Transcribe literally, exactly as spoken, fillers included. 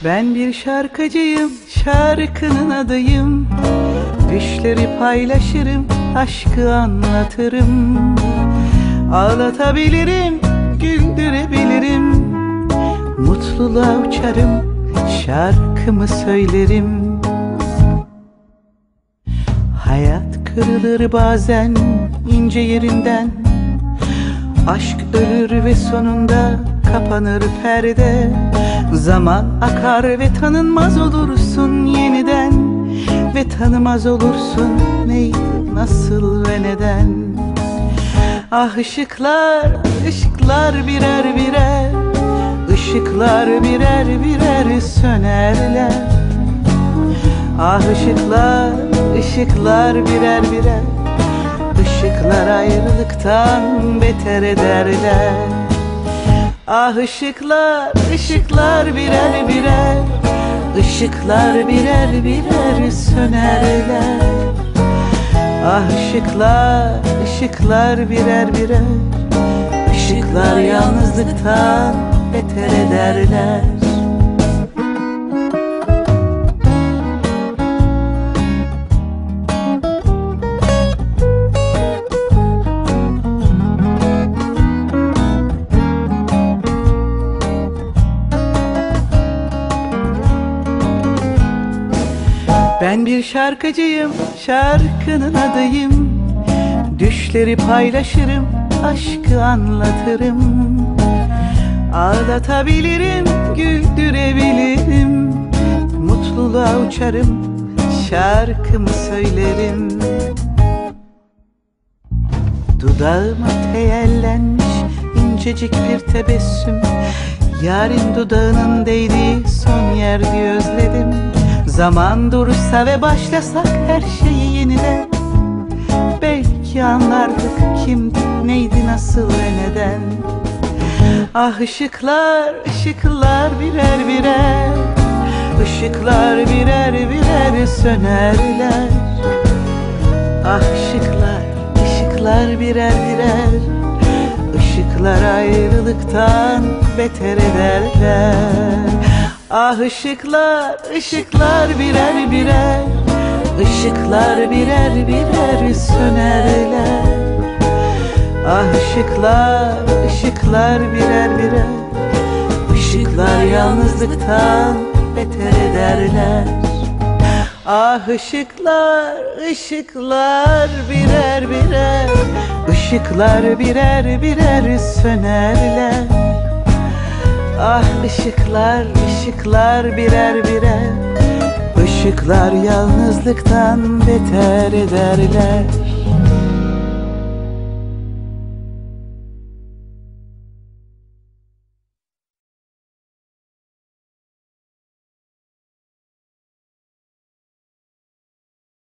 Ben bir şarkıcıyım, şarkının adıyım. Düşleri paylaşırım, aşkı anlatırım. Ağlatabilirim, güldürebilirim. Mutluluğa uçarım, şarkımı söylerim. Hayat kırılır bazen ince yerinden. Aşk ölür ve sonunda kapanır perde. Zaman akar ve tanınmaz olursun yeniden. Ve tanımaz olursun neydi, nasıl ve neden. Ah ışıklar, ışıklar birer birer. Işıklar birer birer sönerler. Ah ışıklar, ışıklar birer birer. Işıklar ayrılıktan beter ederler. Ah ışıklar, ışıklar birer birer. Işıklar birer birer sönerler. Ah ışıklar, ışıklar birer birer. Işıklar yalnızlıktan beter ederler. Ben bir şarkıcıyım, şarkının adıyım. Düşleri paylaşırım, aşkı anlatırım. Ağlatabilirim, güldürebilirim. Mutluluğa uçarım, şarkımı söylerim. Dudağıma teyellenmiş incecik bir tebessüm. Yarın dudağının değdiği son yerde özledim. Zaman dursa ve başlasak her şeyi yeniden. Belki anlardık kimdi, neydi, nasıl ve neden. Ah ışıklar, ışıklar birer birer. Işıklar birer birer sönerler. Ah ışıklar, ışıklar birer birer. Işıklar ayrılıktan beter ederler. Ah ışıklar, ışıklar birer birer. Işıklar birer birer sönerler. Ah ışıklar, ışıklar birer birer. Işıklar yalnızlıktan beter ederler. Ah ışıklar, ışıklar birer birer. Işıklar birer birer sönerler. Ah ışıklar, ışıklar birer birer. Işıklar yalnızlıktan beter ederler.